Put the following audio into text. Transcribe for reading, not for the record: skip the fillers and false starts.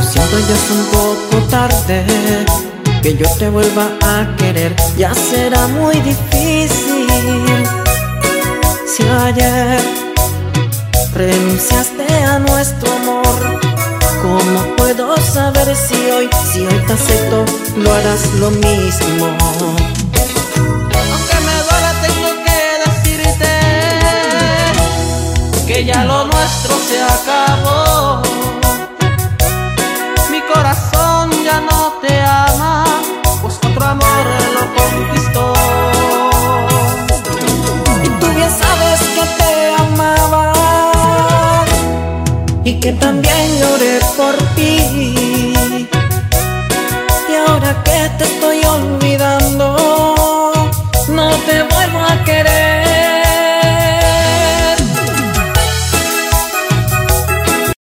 siento ya es un poco tarde, que yo te vuelva a querer ya será muy difícil. Si ayer renunciaste a nuestro amor, ¿cómo puedo saber si hoy te acepto, lo harás lo mismo? Aunque me duela tengo que decirte que ya lo nuestro se acabó. Mi corazón ya no te ama, pues otro amor lo conquistó. Y tú bien sabes que te amaba y que también lloré por ti. Y ahora que te estoy olvidando,